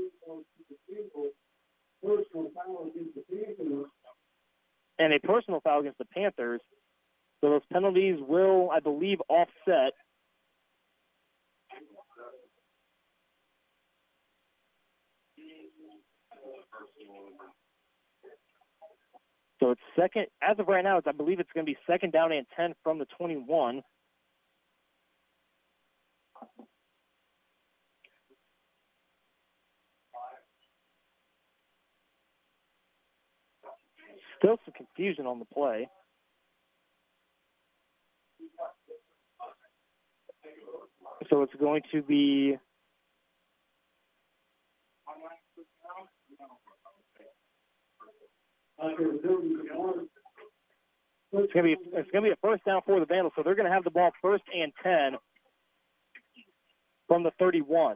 A: And a personal foul against the Panthers. So those penalties will, I believe, offset. So it's second, as of right now, it's, I believe it's going to be second down and ten from the twenty-one. Still some confusion on the play. So it's going to be It's going to be it's going to be a first down for the Vandals, so they're going to have the ball first and ten from the thirty-one.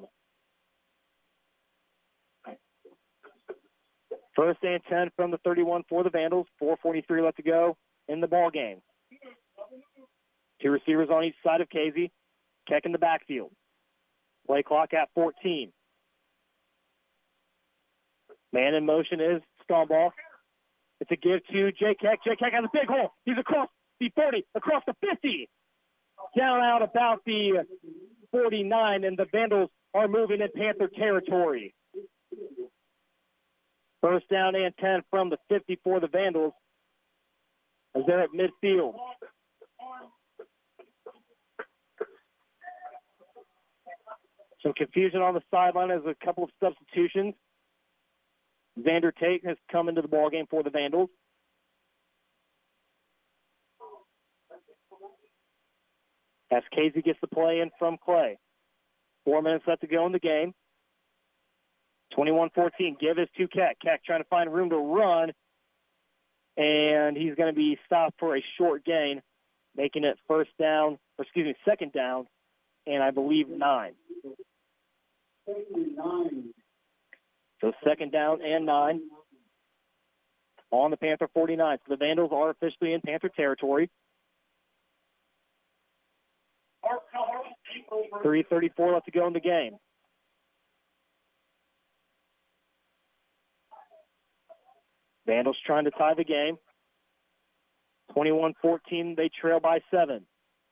A: First and ten from the thirty-one for the Vandals. four forty-three left to go in the ball game. Two receivers on each side of Casey. Keck in the backfield. Play clock at fourteen. Man in motion is Stoneball. It's a give to Jake Keck. Jake Keck has a big hole. He's across the forty, across the fifty. Down out about the forty-nine, and the Vandals are moving in Panther territory. First down and ten from the fifty for the Vandals as they're at midfield. Some confusion on the sideline as a couple of substitutions. Xander Tate has come into the ballgame for the Vandals. As Casey gets the play in from Clay. Four minutes left to go in the game. twenty-one fourteen, give is to Keck. Keck trying to find room to run, and he's going to be stopped for a short gain, making it first down, or excuse me, second down, and I believe nine. So second down and nine on the Panther forty-nine. So the Vandals are officially in Panther territory.
B: Harp, tell Harp
A: three thirty-four left to go in the game. Vandals trying to tie the game. twenty-one fourteen, they trail by seven.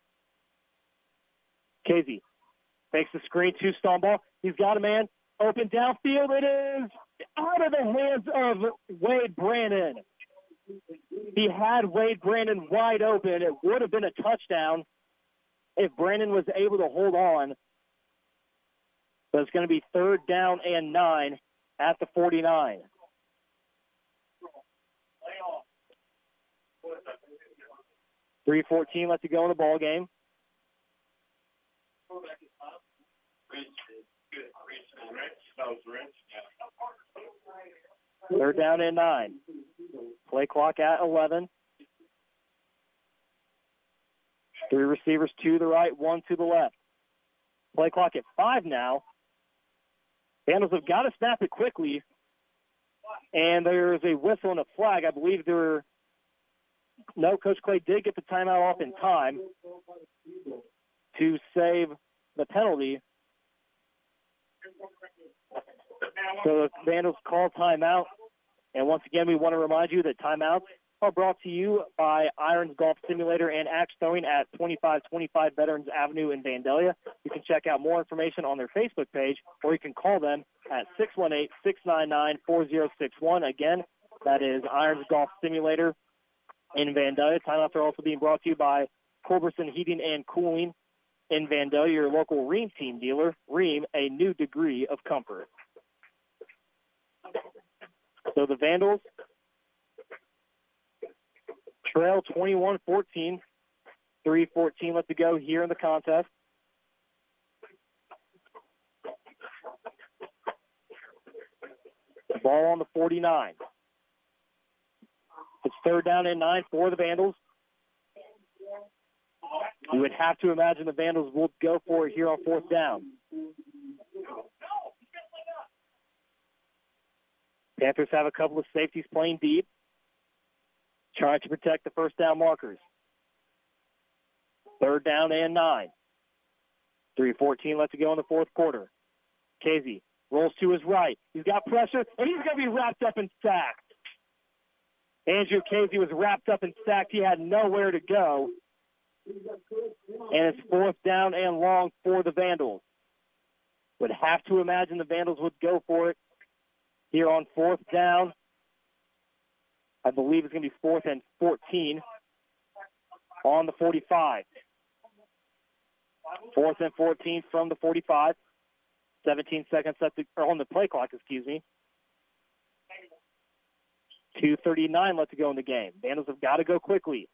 A: Casey fakes the screen to Stoneball. He's got a man. Open downfield. It is out of the hands of Wade Brandon. He had Wade Brandon wide open. It would have been a touchdown if Brandon was able to hold on. But it's going to be third down and nine at the forty-nine. three fourteen left to go in the ball game. Third down and nine. Play clock at eleven. Three receivers to the right, one to the left. Play clock at five now. Vandals have got to snap it quickly. And there is a whistle and a flag. I believe there were... No, Coach Clay did get the timeout off in time to save the penalty. So the Vandals call timeout. And once again, we want to remind you that timeouts are brought to you by Irons Golf Simulator and Axe Throwing at twenty-five twenty-five Veterans Avenue in Vandalia. You can check out more information on their Facebook page, or you can call them at six one eight, six nine nine, four zero six one. Again, that is Irons Golf Simulator in Vandalia. Timeouts are also being brought to you by Culberson Heating and Cooling in Vandalia, your local Ream team dealer. Ream, a new degree of comfort. So the Vandals trail twenty-one fourteen. three fourteen left to go here in the contest. The ball on the forty-nine. It's third down and nine for the Vandals. You would have to imagine the Vandals will go for it here on fourth down. Panthers have a couple of safeties playing deep, trying to protect the first down markers. Third down and nine. three fourteen left to go in the fourth quarter. Casey rolls to his right. He's got pressure, and he's going to be wrapped up and sacked. Andrew Casey was wrapped up and sacked. He had nowhere to go. And it's fourth down and long for the Vandals. Would have to imagine the Vandals would go for it here on fourth down. I believe it's going to be fourth and fourteen on the forty-five. Fourth and fourteen from the forty-five. seventeen seconds left to, or on the play clock, excuse me. two thirty-nine left to go in the game. Vandals have got to go quickly.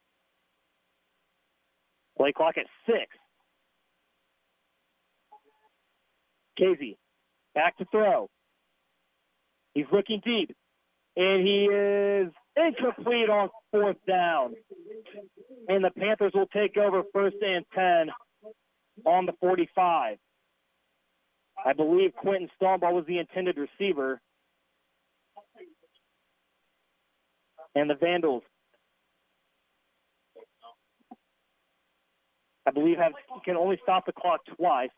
A: Play clock at six. Casey, back to throw. He's looking deep, and he is incomplete on fourth down. And the Panthers will take over first and ten on the forty-five. I believe Quentin Stoneball was the intended receiver. And the Vandals, I believe, have can only stop the clock twice.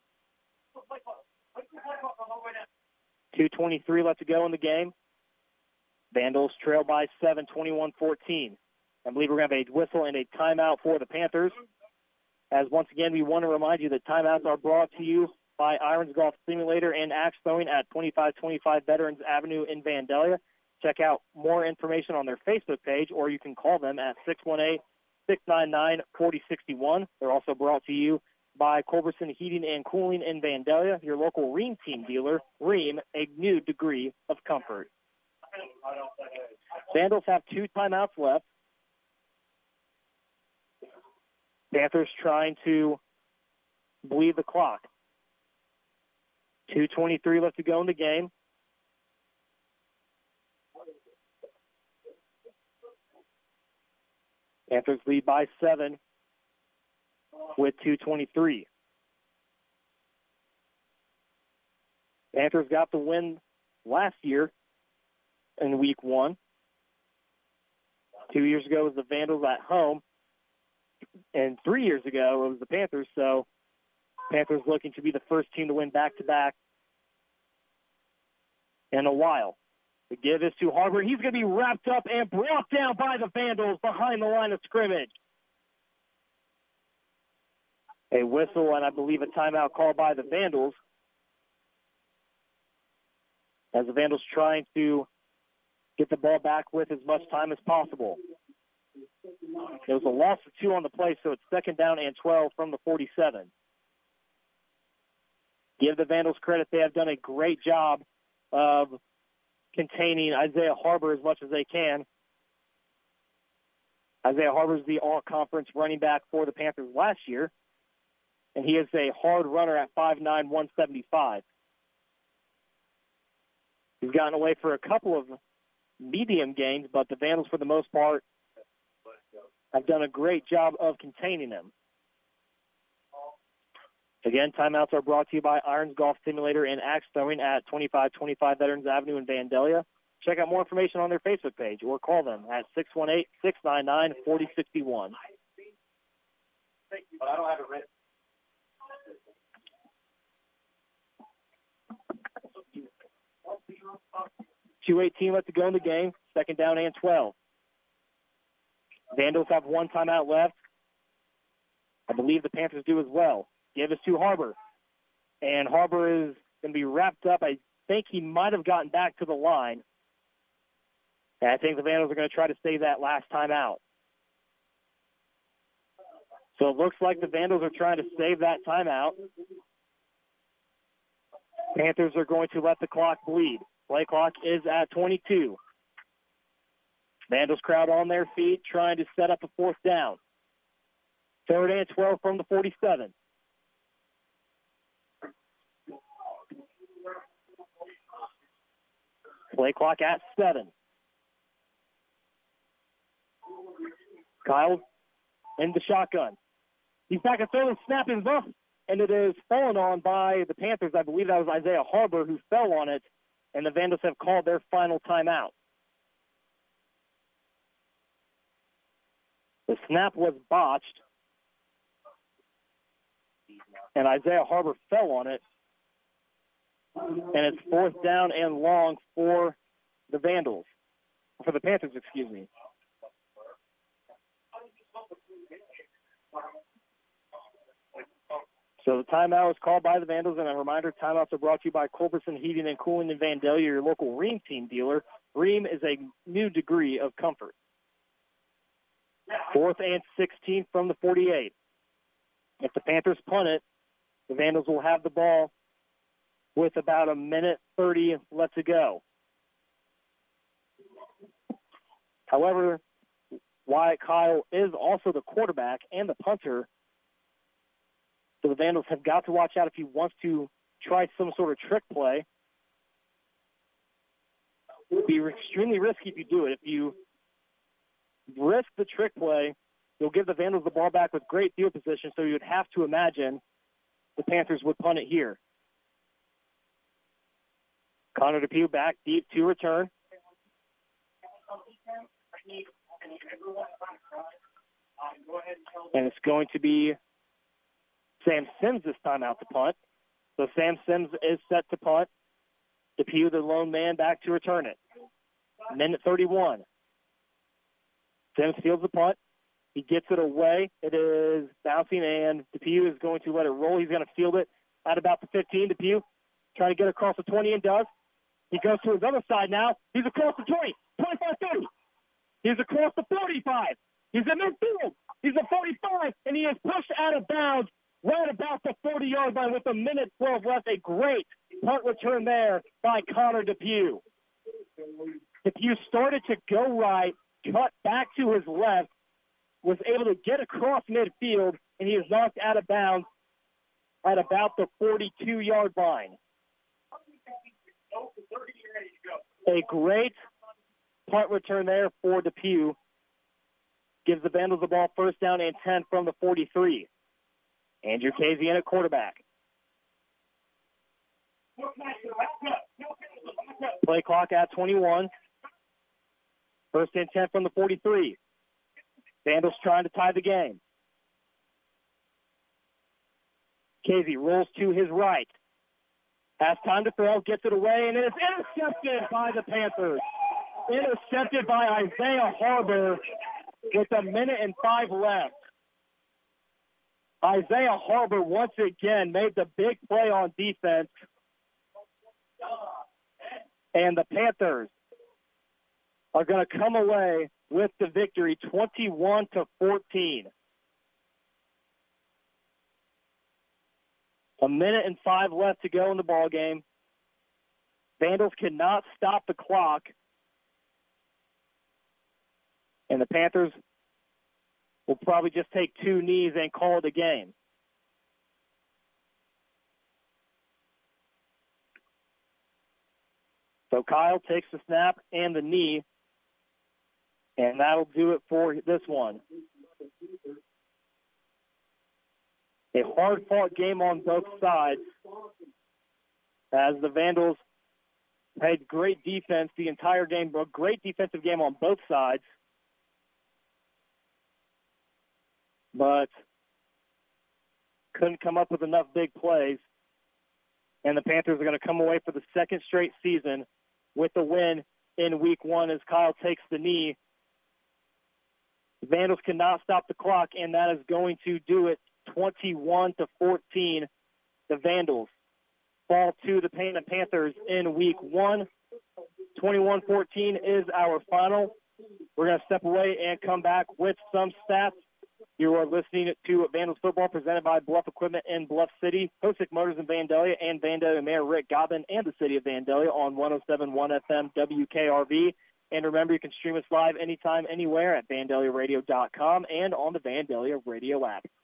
A: two twenty-three left to go in the game. Vandals trail by seven, twenty-one fourteen. I believe we're going to have a whistle and a timeout for the Panthers. As once again, we want to remind you that timeouts are brought to you by Irons Golf Simulator and Axe Throwing at twenty-five twenty-five Veterans Avenue in Vandalia. Check out more information on their Facebook page, or you can call them at six one eight, six nine nine, four zero six one. They're also brought to you by Culberson Heating and Cooling in Vandalia, your local Ream team dealer. Ream, a new degree of comfort. Vandals have two timeouts left. Panthers trying to bleed the clock. two twenty-three left to go in the game. Panthers lead by seven with two twenty-three. Panthers got the win last year in week one. Two years ago it was the Vandals at home, and three years ago it was the Panthers. So Panthers looking to be the first team to win back-to-back in a while. The give is to Harbor. He's going to be wrapped up and brought down by the Vandals behind the line of scrimmage. A whistle and I believe a timeout called by the Vandals, as the Vandals trying to get the ball back with as much time as possible. There was a loss of two on the play, so it's second down and twelve from the forty-seven. Give the Vandals credit. They have done a great job of containing Isaiah Harbor as much as they can. Isaiah Harbor is the all-conference running back for the Panthers last year, and he is a hard runner at five nine, one seventy-five. He's gotten away for a couple of medium gains, but the Vandals, for the most part, have done a great job of containing him. Again, timeouts are brought to you by Irons Golf Simulator and Axe Throwing at twenty-five twenty-five Veterans Avenue in Vandalia. Check out more information on their Facebook page or call them at six one eight, six nine nine, four zero six one.
B: But I don't have it written.
A: two eighteen left to go in the game, second down and twelve. Vandals have one timeout left. I believe the Panthers do as well. Give us to Harbor. And Harbor is going to be wrapped up. I think he might have gotten back to the line. And I think the Vandals are going to try to save that last timeout. So it looks like the Vandals are trying to save that timeout. Panthers are going to let the clock bleed. Play clock is at twenty-two. Vandals crowd on their feet, trying to set up a fourth down. Third and twelve from the forty-seven. Play clock at seven. Kyle in the shotgun. He's back at third and snap is up, and it is fallen on by the Panthers. I believe that was Isaiah Harbor who fell on it, and the Vandals have called their final timeout. The snap was botched, and Isaiah Harbor fell on it, and it's fourth down and long for the Vandals, for the Panthers, excuse me. So the timeout is called by the Vandals, and a reminder, timeouts are brought to you by Culberson Heating and Cooling in Vandalia, your local Rheem team dealer. Rheem is a new degree of comfort. Fourth and sixteen from the forty-eight. If the Panthers punt it, the Vandals will have the ball with about a minute thirty left to go. However, Wyatt Kyle is also the quarterback and the punter, so the Vandals have got to watch out if he wants to try some sort of trick play. It would be extremely risky if you do it. If you risk the trick play, you'll give the Vandals the ball back with great field position, so you would have to imagine the Panthers would punt it here. Connor Depew back deep to return. And it's going to be Sam Sims this time out to punt. So Sam Sims is set to punt. Depew, the lone man, back to return it. Minute thirty-one. Sims fields the punt. He gets it away. It is bouncing, and Depew is going to let it roll. He's going to field it at about the fifteen. Depew trying to get across the twenty and does. He goes to his other side now. He's across the twenty, twenty-five, thirty. He's across the forty-five. He's in midfield. He's at forty-five, and he is pushed out of bounds right about the forty-yard line with a minute twelve left. A great punt return there by Connor Depew. Depew started to go right, cut back to his left, was able to get across midfield, and he is knocked out of bounds at about the forty-two-yard line. A great punt return there for Depew. Gives the Vandals the ball first down and ten from the forty-three. Andrew Kazian at quarterback. Play clock at twenty-one. First and ten from the forty-three. Vandals trying to tie the game. Casey rolls to his right. Has time to throw, gets it away, and it is intercepted by the Panthers. Intercepted by Isaiah Harbor with a minute and five left. Isaiah Harbor once again made the big play on defense. And the Panthers are going to come away with the victory twenty-one to fourteen. A minute and five left to go in the ball game. Vandals cannot stop the clock. And the Panthers will probably just take two knees and call it a game. So Kyle takes the snap and the knee, and that'll do it for this one. A hard-fought game on both sides as the Vandals played great defense the entire game, a great defensive game on both sides. But couldn't come up with enough big plays. And the Panthers are going to come away for the second straight season with the win in week one as Kyle takes the knee. The Vandals cannot stop the clock, and that is going to do it. twenty-one to fourteen, the Vandals fall to the Pana Panthers in week one. twenty-one fourteen is our final. We're going to step away and come back with some stats. You are listening to Vandals football presented by Bluff Equipment in Bluff City, Hosick Motors in Vandalia, and Vandalia Mayor Rick Gobbin and the City of Vandalia on one oh seven point one F M W K R V. And remember, you can stream us live anytime, anywhere at vandalia radio dot com and on the Vandalia Radio app.